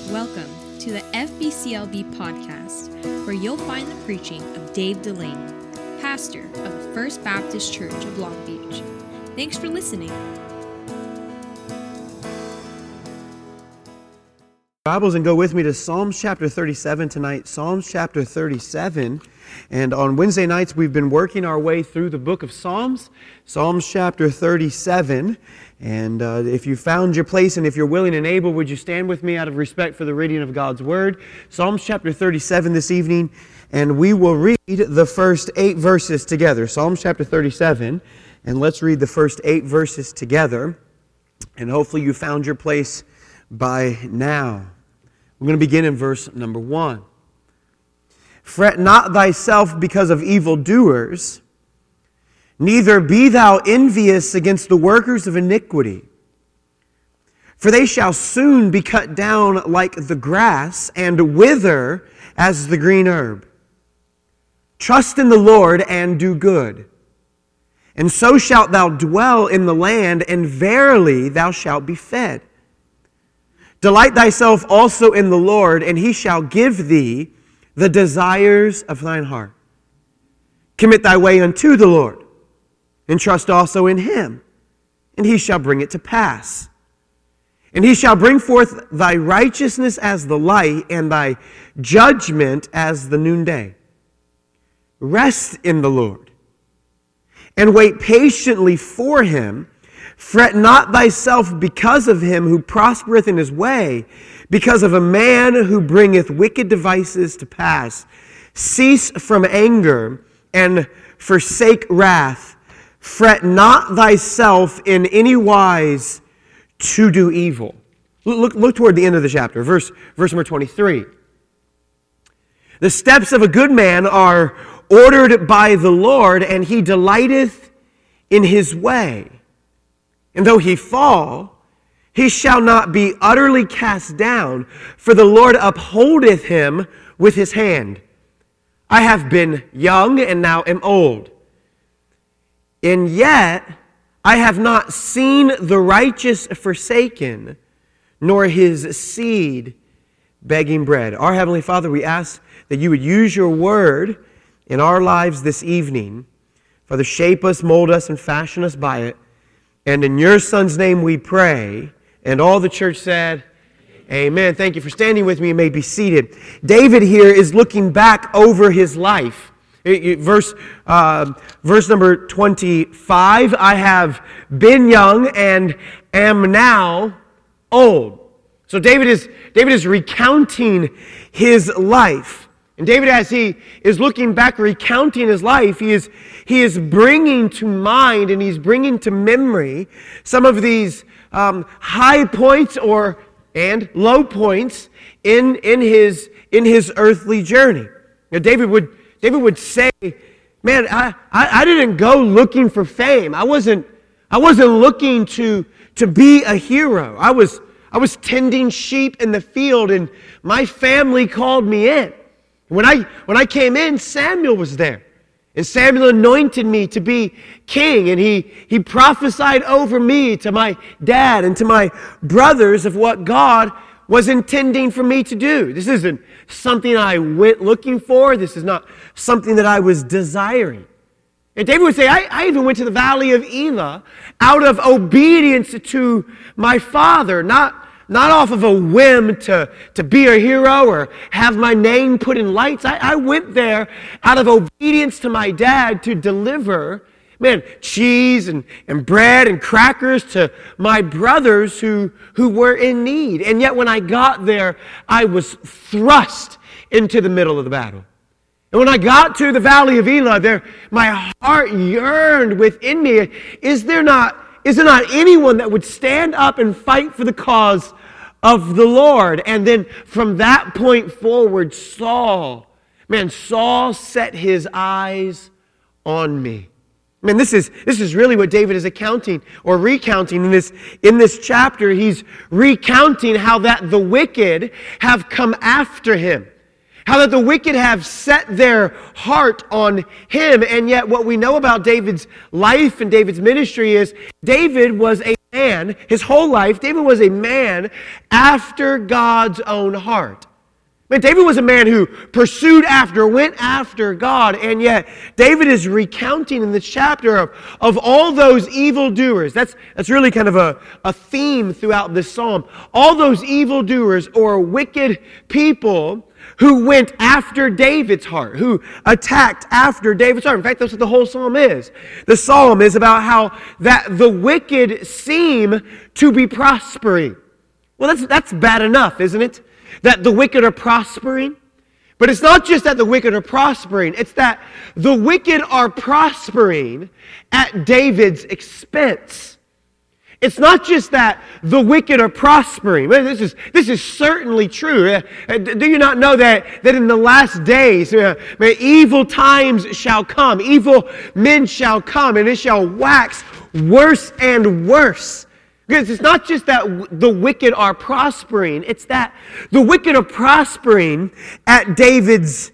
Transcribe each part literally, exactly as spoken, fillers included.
Welcome to the F B C L B podcast, where you'll find the preaching of Dave Delaney, pastor of the First Baptist Church of Long Beach. Thanks for listening. Bibles and go with me to Psalms chapter thirty-seven tonight. Psalms chapter thirty-seven. And on Wednesday nights, we've been working our way through the book of Psalms. Psalms chapter thirty-seven. And uh, if you found your place and if you're willing and able, would you stand with me out of respect for the reading of God's Word? Psalms chapter thirty-seven this evening. And we will read the first eight verses together. Psalms chapter thirty-seven. And let's read the first eight verses together. And hopefully you found your place by now. We're going to begin in verse number one. Fret not thyself because of evildoers, neither be thou envious against the workers of iniquity. For they shall soon be cut down like the grass, and wither as the green herb. Trust in the Lord and do good, and so shalt thou dwell in the land, and verily thou shalt be fed. Delight thyself also in the Lord, and He shall give thee the desires of thine heart. Commit thy way unto the Lord, and trust also in Him, and He shall bring it to pass. And He shall bring forth thy righteousness as the light, and thy judgment as the noonday. Rest in the Lord, and wait patiently for Him. Fret not thyself because of him who prospereth in his way, because of a man who bringeth wicked devices to pass. Cease from anger and forsake wrath. Fret not thyself in any wise to do evil. Look, look toward the end of the chapter, verse, verse number twenty-three. The steps of a good man are ordered by the Lord, and he delighteth in his way. And though he fall, he shall not be utterly cast down, for the Lord upholdeth him with his hand. I have been young and now am old, and yet I have not seen the righteous forsaken, nor his seed begging bread. Our Heavenly Father, we ask that you would use your word in our lives this evening. Father, shape us, mold us, and fashion us by it. And in your Son's name we pray. And all the church said, amen. Thank you for standing with me. You may be seated. David here is looking back over his life. Verse, uh, verse number twenty-five, I have been young and am now old. So David is, David is recounting his life. And David, as he is looking back, recounting his life, he is, he is bringing to mind and he's bringing to memory some of these um, high points or and low points in, in, his, in his earthly journey. Now, David would, David would say, man, I, I, I didn't go looking for fame. I wasn't, I wasn't looking to, to be a hero. I was, I was tending sheep in the field, and my family called me in. When I, when I came in, Samuel was there. And Samuel anointed me to be king. And he, he prophesied over me to my dad and to my brothers of what God was intending for me to do. This isn't something I went looking for. This is not something that I was desiring. And David would say, I, I even went to the valley of Elah out of obedience to my father, not Not off of a whim to, to be a hero or have my name put in lights. I, I went there out of obedience to my dad to deliver, man, cheese and, and bread and crackers to my brothers who, who were in need. And yet when I got there, I was thrust into the middle of the battle. And when I got to the valley of Elah, there, my heart yearned within me. Is there not, is there not anyone that would stand up and fight for the cause of the Lord? And then from that point forward, Saul, man, Saul set his eyes on me. Man, this is this is really what David is accounting or recounting in this in this chapter. He's recounting how that the wicked have come after him, How that the wicked have set their heart on him. And yet what we know about David's life and David's ministry is David was a man, his whole life, David was a man after God's own heart. Man, David was a man who pursued after, went after God, and yet David is recounting in this chapter of, of all those evildoers. That's, that's really kind of a, a theme throughout this psalm. All those evildoers or wicked people who went after David's heart, who attacked after David's heart. In fact, that's what the whole psalm is. The psalm is about how that the wicked seem to be prospering. Well, that's, that's bad enough, isn't it? That the wicked are prospering. But it's not just that the wicked are prospering. It's that the wicked are prospering at David's expense. It's not just that the wicked are prospering. This is, this is certainly true. Do you not know that, that in the last days, uh, evil times shall come, evil men shall come, and it shall wax worse and worse. Because it's not just that the wicked are prospering, it's that the wicked are prospering at David's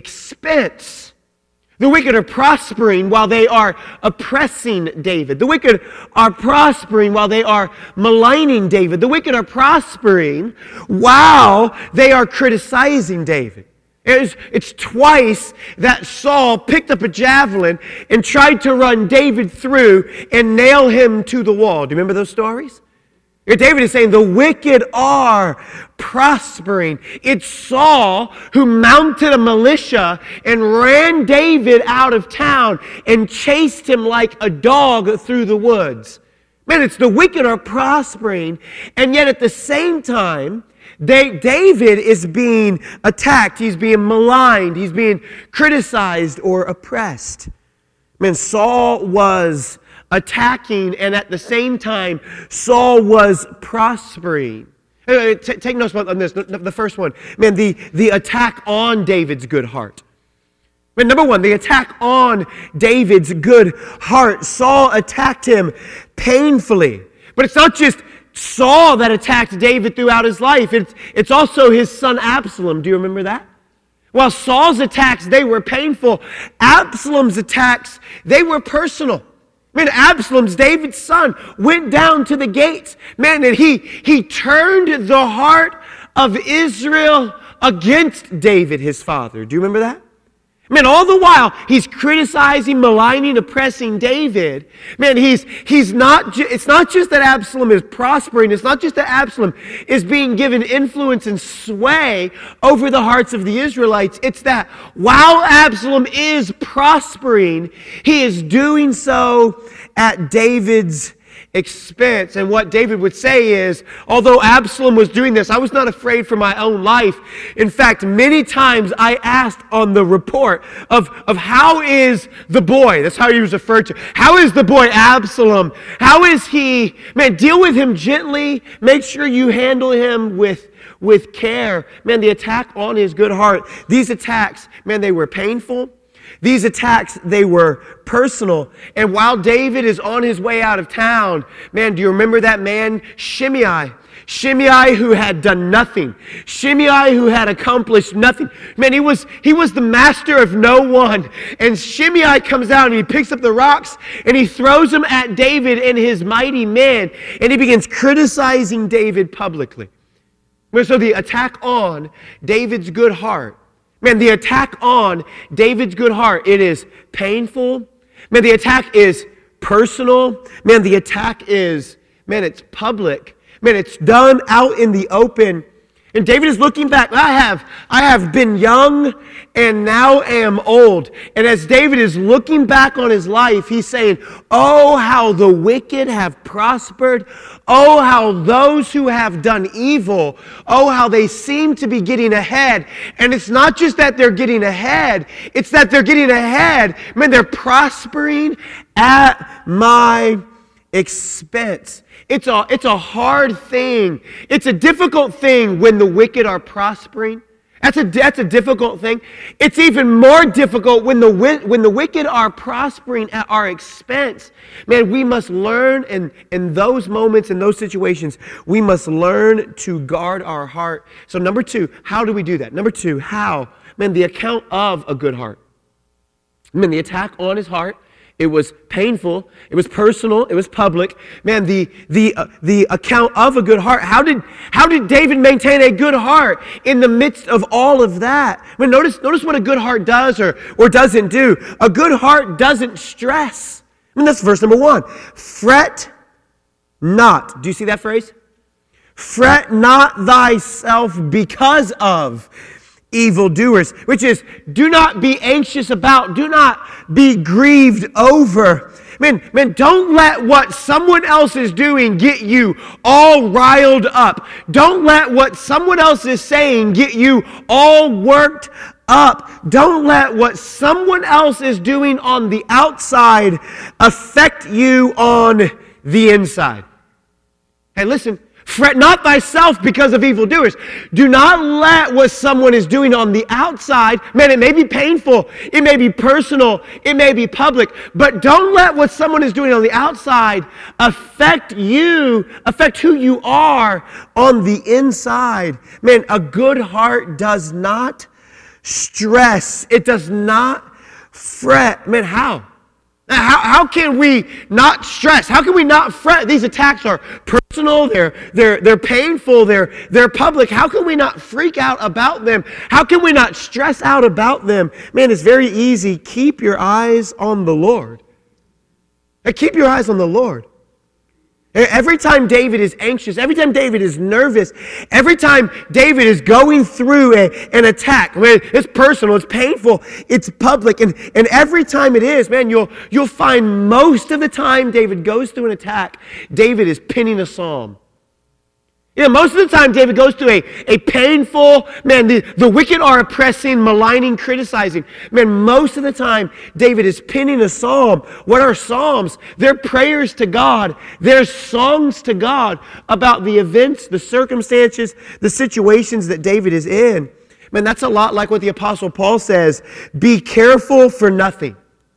expense. The wicked are prospering while they are oppressing David. The wicked are prospering while they are maligning David. The wicked are prospering while they are criticizing David. It's, it's twice that Saul picked up a javelin and tried to run David through and nail him to the wall. Do you remember those stories? David is saying the wicked are prospering. It's Saul who mounted a militia and ran David out of town and chased him like a dog through the woods. Man, it's the wicked are prospering, and yet at the same time, they, David is being attacked. He's being maligned. He's being criticized or oppressed. Man, Saul was attacking, and at the same time, Saul was prospering. Take notes on this, the first one. Man, the, the attack on David's good heart. Man, number one, the attack on David's good heart. Saul attacked him painfully. But it's not just Saul that attacked David throughout his life. It's, it's also his son Absalom. Do you remember that? While Saul's attacks, they were painful, Absalom's attacks, they were personal. Man, Absalom's, David's son, went down to the gates. Man, and he, he turned the heart of Israel against David, his father. Do you remember that? Man, all the while, he's criticizing, maligning, oppressing David. Man, he's, he's not, ju- it's not just that Absalom is prospering. It's not just that Absalom is being given influence and sway over the hearts of the Israelites. It's that while Absalom is prospering, he is doing so at David's expense. And what David would say is, although Absalom was doing this, I was not afraid for my own life. In fact, many times I asked on the report of, of how is the boy, that's how he was referred to, how is the boy Absalom? How is he? Man, deal with him gently. Make sure you handle him with with care. Man, the attack on his good heart, these attacks, man, they were painful. These attacks, they were personal. And while David is on his way out of town, man, do you remember that man, Shimei? Shimei who had done nothing. Shimei who had accomplished nothing. Man, he was, he was the master of no one. And Shimei comes out and he picks up the rocks and he throws them at David and his mighty men. And he begins criticizing David publicly. So the attack on David's good heart, man, the attack on David's good heart, it is painful. Man, the attack is personal. Man, the attack is, man, it's public. Man, it's done out in the open. And David is looking back. I have, I have been young and now am old. And as David is looking back on his life, he's saying, oh, how the wicked have prospered. Oh, how those who have done evil, oh, how they seem to be getting ahead. And it's not just that they're getting ahead, it's that they're getting ahead. Man, they're prospering at my expense. It's a, it's a hard thing. It's a difficult thing when the wicked are prospering. That's a, that's a difficult thing. It's even more difficult when the, when the wicked are prospering at our expense. Man, we must learn in, in those moments, in those situations, we must learn to guard our heart. So number two, how do we do that? Number two, how? Man, the account of a good heart. Man, the attack on his heart, it was painful, it was personal, it was public. Man, the the uh, the account of a good heart. How did how did David maintain a good heart in the midst of all of that? I mean, notice notice what a good heart does or or doesn't do. A good heart doesn't stress. I mean, that's verse number one. Fret not. Do you see that phrase? Fret not thyself because of evildoers, which is do not be anxious about, do not be grieved over. Man, man, don't let what someone else is doing get you all riled up. Don't let what someone else is saying get you all worked up. Don't let what someone else is doing on the outside affect you on the inside. Hey, listen. Fret not thyself because of evildoers. Do not let what someone is doing on the outside, man, it may be painful, it may be personal, it may be public, but don't let what someone is doing on the outside affect you, affect who you are on the inside. Man, a good heart does not stress. It does not fret. Man, how? How, how can we not stress? How can we not fret? These attacks are personal, they're, they're, they're painful, they're, they're public. How can we not freak out about them? How can we not stress out about them? Man, it's very easy. Keep your eyes on the Lord. Hey, keep your eyes on the Lord. Every time David is anxious, every time David is nervous, every time David is going through a, an attack, man, it's personal, it's painful, it's public, and, and every time it is, man, you'll, you'll find most of the time David goes through an attack, David is penning a psalm. You know, most of the time David goes through a, a painful, man, the, the wicked are oppressing, maligning, criticizing. Man, most of the time David is penning a psalm. What are psalms? They're prayers to God. They're songs to God about the events, the circumstances, the situations that David is in. Man, that's a lot like what the Apostle Paul says, be careful for nothing.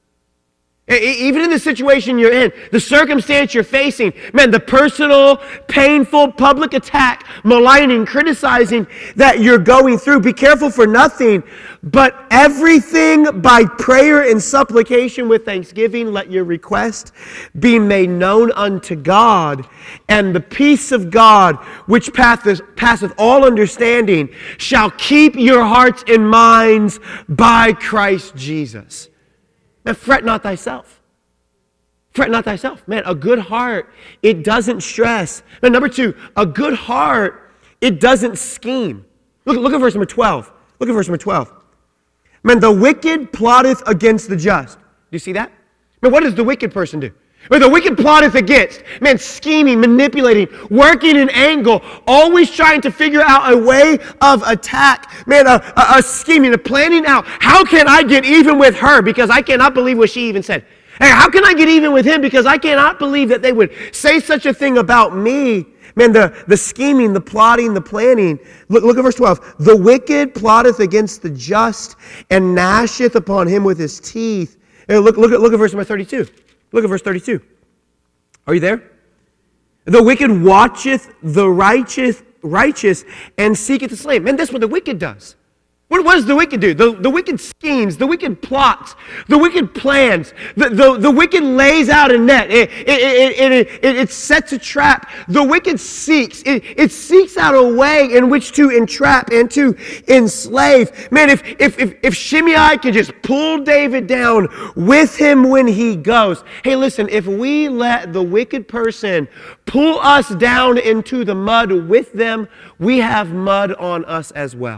Even in the situation you're in, the circumstance you're facing, man, the personal, painful, public attack, maligning, criticizing that you're going through, be careful for nothing, but everything by prayer and supplication with thanksgiving, let your request be made known unto God, and the peace of God, which passeth all understanding, shall keep your hearts and minds by Christ Jesus. Man, fret not thyself. Fret not thyself. Man, a good heart, it doesn't stress. Man, number two, a good heart, it doesn't scheme. Look, look at verse number twelve. Look at verse number twelve. Man, the wicked plotteth against the just. Do you see that? Man, what does the wicked person do? Or the wicked plotteth against, man, scheming, manipulating, working an angle, always trying to figure out a way of attack. Man, a, a, a scheming, a planning out. How can I get even with her? Because I cannot believe what she even said. Hey, how can I get even with him? Because I cannot believe that they would say such a thing about me. Man, the, the scheming, the plotting, the planning. Look, look at verse twelve. The wicked plotteth against the just and gnasheth upon him with his teeth. Hey, look, look, at, look at verse number thirty-two. Look at verse thirty-two. Are you there? The wicked watcheth the righteous, righteous and seeketh to slay him. Man, that's what the wicked does. What, what does the wicked do? The, the wicked schemes, the wicked plots, the wicked plans, the, the, the wicked lays out a net. It, it, it, it, it, it sets a trap. The wicked seeks. It, it seeks out a way in which to entrap and to enslave. Man, if, if, if, if Shimei could just pull David down with him when he goes. Hey, listen, if we let the wicked person pull us down into the mud with them, we have mud on us as well.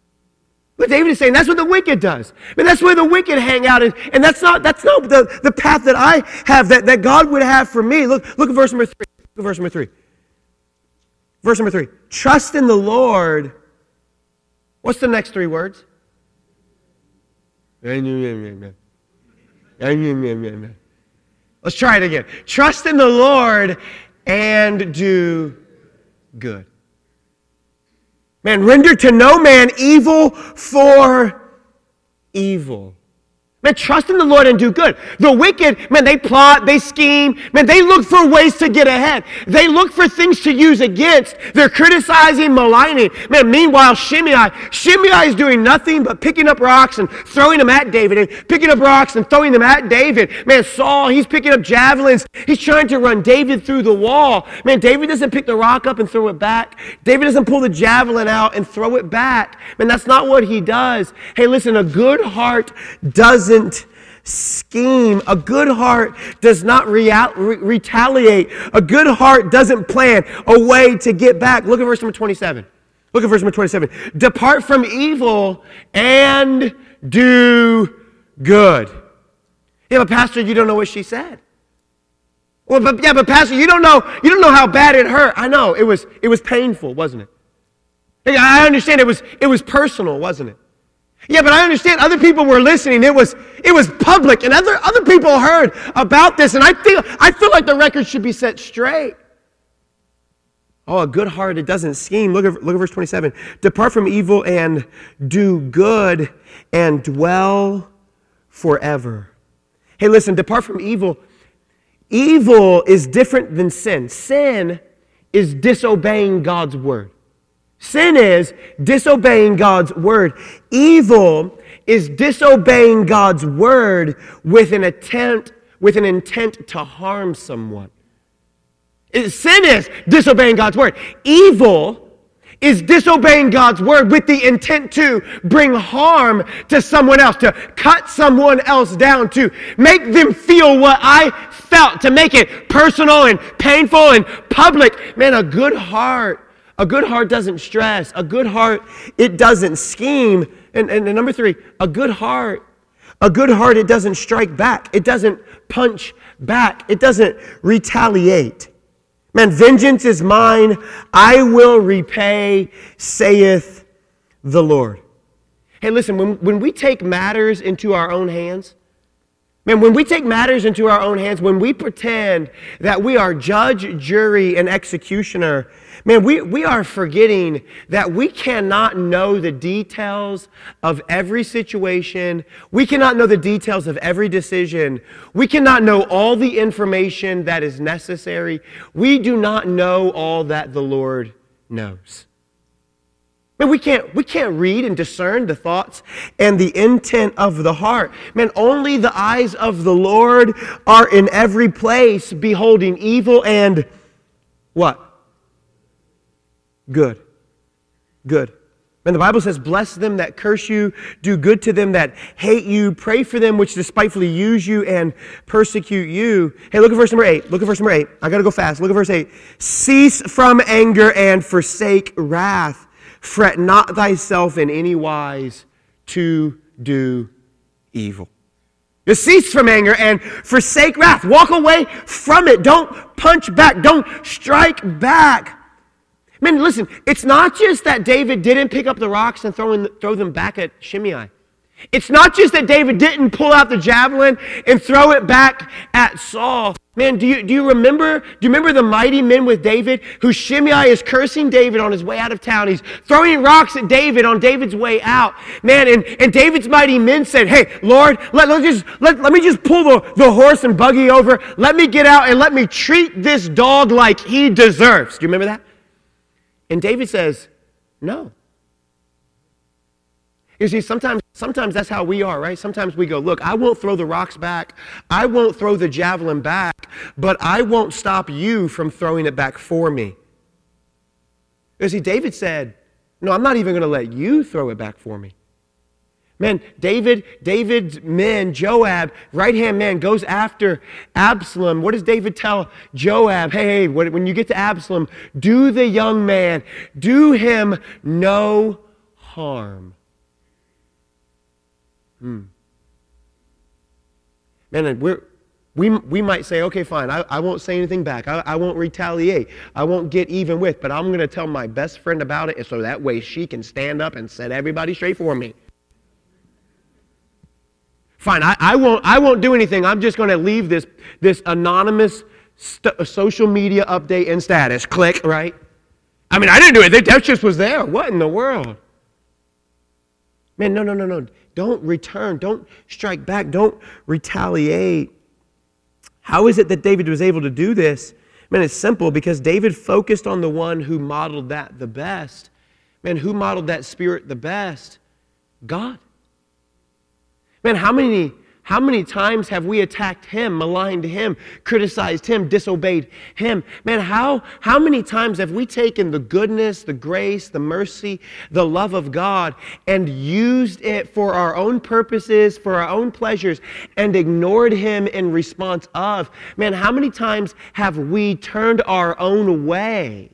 But David is saying that's what the wicked does. I mean, that's where the wicked hang out. And, and that's not that's not the, the path that I have, that, that God would have for me. Look, look at verse number three. Look at verse number three. Verse number three. Trust in the Lord. What's the next three words? Let's try it again. Trust in the Lord and do good. Man, render to no man evil for evil. Man, trust in the Lord and do good. The wicked, man, they plot, they scheme, man, they look for ways to get ahead. They look for things to use against. They're criticizing, maligning. Man, meanwhile, Shimei, Shimei is doing nothing but picking up rocks and throwing them at David, and picking up rocks and throwing them at David. Man, Saul, he's picking up javelins. He's trying to run David through the wall. Man, David doesn't pick the rock up and throw it back. David doesn't pull the javelin out and throw it back. Man, that's not what he does. Hey, listen, a good heart doesn't scheme. A good heart does not real, re- retaliate. A good heart doesn't plan a way to get back. Look at verse number twenty-seven. Look at verse number twenty-seven. Depart from evil and do good. Yeah, but Pastor, you don't know what she said. Well, but yeah, but Pastor, you don't know. You don't know how bad it hurt. I know it was. It was painful, wasn't it? Hey, I understand. It was. It was personal, wasn't it? Yeah, but I understand other people were listening. It was it was public, and other other people heard about this, and I feel I feel like the record should be set straight. Oh, a good heart, it doesn't scheme. Look at look at verse twenty-seven. Depart from evil and do good and dwell forever. Hey, listen, depart from evil. Evil is different than sin. Sin is disobeying God's word. Sin is disobeying God's word. Evil is disobeying God's word with an intent, with an intent to harm someone. Sin is disobeying God's word. Evil is disobeying God's word with the intent to bring harm to someone else, to cut someone else down, to make them feel what I felt, to make it personal and painful and public. Man, a good heart A good heart doesn't stress. A good heart, it doesn't scheme. And, and, and number three, a good heart, a good heart, it doesn't strike back. It doesn't punch back. It doesn't retaliate. Man, vengeance is mine. I will repay, saith the Lord. Hey, listen, when, when we take matters into our own hands, man, when we take matters into our own hands, when we pretend that we are judge, jury, and executioner, man, we, we are forgetting that we cannot know the details of every situation. We cannot know the details of every decision. We cannot know all the information that is necessary. We do not know all that the Lord knows. Man, we can't, we can't read and discern the thoughts and the intent of the heart. Man, only the eyes of the Lord are in every place, beholding evil and what? Good. Good. Man, the Bible says, bless them that curse you, do good to them that hate you, pray for them which despitefully use you and persecute you. Hey, look at verse number eight. Look at verse number eight. I got to go fast. Look at verse eight. Cease from anger and forsake wrath. Fret not thyself in any wise to do evil. You cease from anger and forsake wrath. Walk away from it. Don't punch back. Don't strike back. Man, listen, it's not just that David didn't pick up the rocks and throw, in, throw them back at Shimei. It's not just that David didn't pull out the javelin and throw it back at Saul. Man, do you, do you remember, do you remember the mighty men with David who Shimei is cursing David on his way out of town? He's throwing rocks at David on David's way out. Man, and, and David's mighty men said, hey, Lord, let, let, just, let, let me just pull the, the horse and buggy over. Let me get out and let me treat this dog like he deserves. Do you remember that? And David says, no. You see, sometimes, sometimes that's how we are, right? Sometimes we go, look, I won't throw the rocks back. I won't throw the javelin back, but I won't stop you from throwing it back for me. You see, David said, no, I'm not even going to let you throw it back for me. Man, David, David's men, Joab, right-hand man, goes after Absalom. What does David tell Joab? Hey, hey, when you get to Absalom, do the young man, do him no harm. Hmm. Man, we're, we, we might say, okay, fine, I, I won't say anything back. I, I won't retaliate. I won't get even with, but I'm going to tell my best friend about it so that way she can stand up and set everybody straight for me. Fine, I, I, won't, I won't do anything. I'm just going to leave this, this anonymous st- social media update and status. Click, right? I mean, I didn't do it. That just was there. What in the world? Man, no, no, no, no. Don't return. Don't strike back. Don't retaliate. How is it that David was able to do this? Man, it's simple, because David focused on the one who modeled that the best. Man, who modeled that spirit the best? God. Man, how many, how many times have we attacked him, maligned him, criticized him, disobeyed him? Man, how, how many times have we taken the goodness, the grace, the mercy, the love of God and used it for our own purposes, for our own pleasures, and ignored him in response of? Man, how many times have we turned our own way?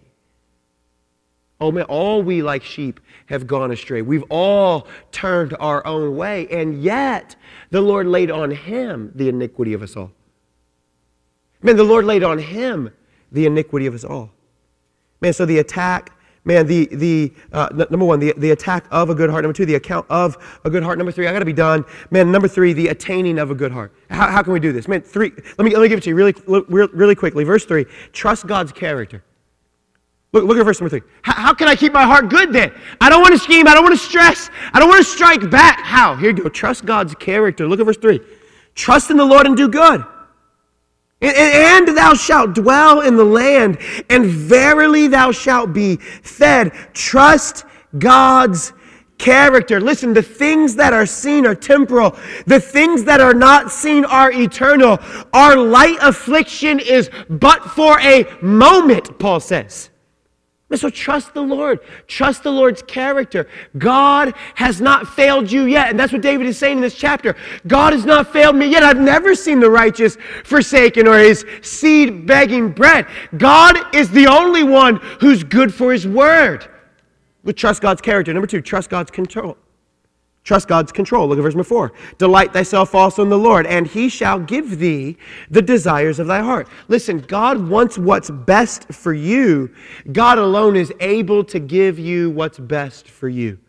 Oh man, all we like sheep have gone astray. We've all turned our own way, and yet the Lord laid on him the iniquity of us all. Man, the Lord laid on him the iniquity of us all. Man, so the attack, man, the, the uh, number one, the, the attack of a good heart. Number two, the account of a good heart. Number three, I got to be done. Man, number three, the attaining of a good heart. How, how can we do this? Man, three, let me, let me give it to you really, really quickly. Verse three, trust God's character. Look, look at verse number three. How, how can I keep my heart good then? I don't want to scheme. I don't want to stress. I don't want to strike back. How? Here you go. Trust God's character. Look at verse three. Trust in the Lord and do good. And, and thou shalt dwell in the land, and verily thou shalt be fed. Trust God's character. Listen, the things that are seen are temporal. The things that are not seen are eternal. Our light affliction is but for a moment, Paul says. So trust the Lord. Trust the Lord's character. God has not failed you yet. And that's what David is saying in this chapter. God has not failed me yet. I've never seen the righteous forsaken or his seed begging bread. God is the only one who's good for his word. We trust God's character. Number two, trust God's control. Trust God's control. Look at verse number four. Delight thyself also in the Lord, and he shall give thee the desires of thy heart. Listen, God wants what's best for you. God alone is able to give you what's best for you.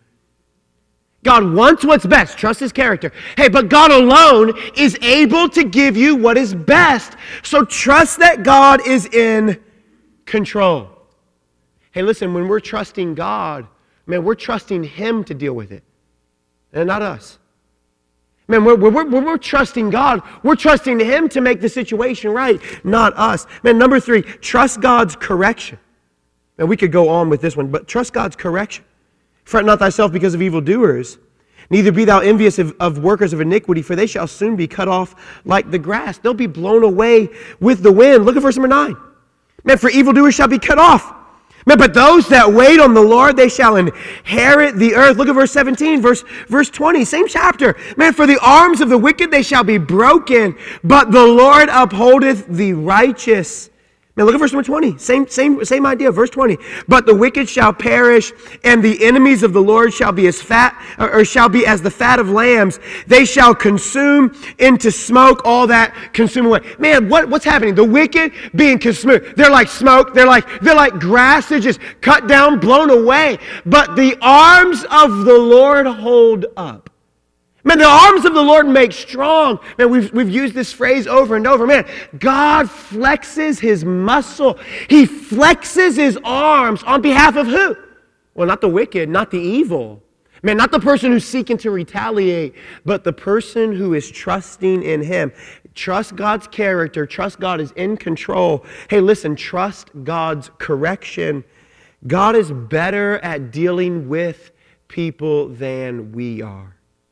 God wants what's best. Trust his character. Hey, but God alone is able to give you what is best. So trust that God is in control. Hey, listen, when we're trusting God, man, we're trusting him to deal with it. And not us. Man, we're, we're, we're, we're trusting God. We're trusting him to make the situation right, not us. Man, number three, trust God's correction. And we could go on with this one, but trust God's correction. Fret not thyself because of evildoers, neither be thou envious of, of workers of iniquity, for they shall soon be cut off like the grass. They'll be blown away with the wind. Look at verse number nine. Man, for evildoers shall be cut off. Man, but those that wait on the Lord, they shall inherit the earth. Look at verse seventeen, verse, verse twenty, same chapter. Man, for the arms of the wicked, they shall be broken, but the Lord upholdeth the righteous. Man, look at verse number twenty. Same, same, same idea, verse twenty. But the wicked shall perish, and the enemies of the Lord shall be as fat, or shall be as the fat of lambs. They shall consume into smoke all that consume away. Man, what, what's happening? The wicked being consumed. They're like smoke. They're like, they're like grass. They're just cut down, blown away. But the arms of the Lord hold up. Man, the arms of the Lord make strong. Man, we've, we've used this phrase over and over. Man, God flexes his muscle. He flexes his arms on behalf of who? Well, not the wicked, not the evil. Man, not the person who's seeking to retaliate, but the person who is trusting in him. Trust God's character. Trust God is in control. Hey, listen, trust God's correction. God is better at dealing with people than we are.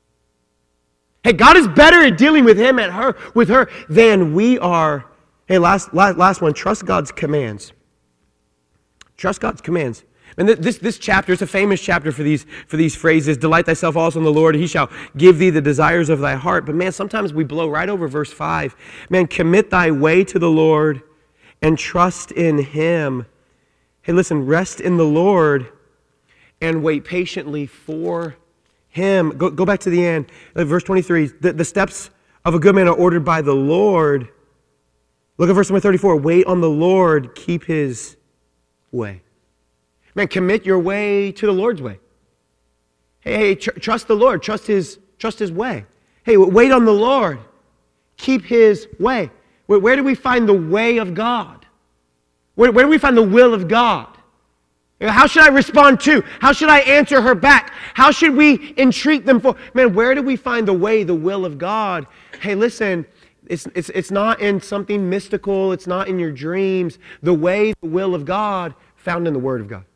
Hey, God is better at dealing with him and her, with her than we are. Hey, last, last, last one, trust God's commands. Trust God's commands. And this, this chapter, it's a famous chapter for these, for these phrases. Delight thyself also in the Lord, he shall give thee the desires of thy heart. But man, sometimes we blow right over verse five. Man, commit thy way to the Lord and trust in him. Hey, listen, rest in the Lord and wait patiently for him. Go, go back to the end. Verse twenty-three. The, the steps of a good man are ordered by the Lord. Look at verse number thirty-four. Wait on the Lord. Keep his way. Man, commit your way to the Lord's way. Hey, hey tr- trust the Lord. Trust his, trust his way. Hey, wait on the Lord. Keep his way. Where, where do we find the way of God? Where, where do we find the will of God? How should I respond to? How should I answer her back? How should we entreat them for? Man, where do we find the way, the will of God? Hey, listen, it's, it's, it's not in something mystical. It's not in your dreams. The way, the will of God found in the Word of God.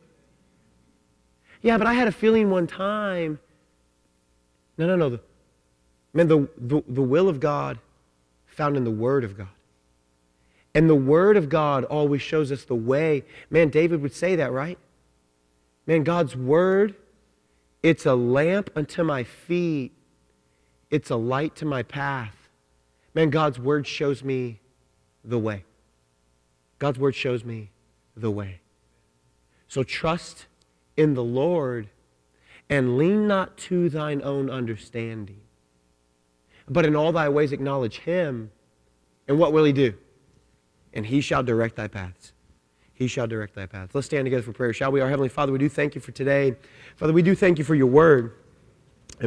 Yeah, but I had a feeling one time. No, no, no. The, man, the, the, the will of God found in the Word of God. And the Word of God always shows us the way. Man, David would say that, right? Man, God's Word, it's a lamp unto my feet. It's a light to my path. Man, God's Word shows me the way. God's Word shows me the way. So trust in the Lord and lean not to thine own understanding, but in all thy ways acknowledge Him. And what will He do? And He shall direct thy paths. He shall direct thy paths. Let's stand together for prayer, shall we? Our Heavenly Father, we do thank You for today. Father, we do thank You for Your Word.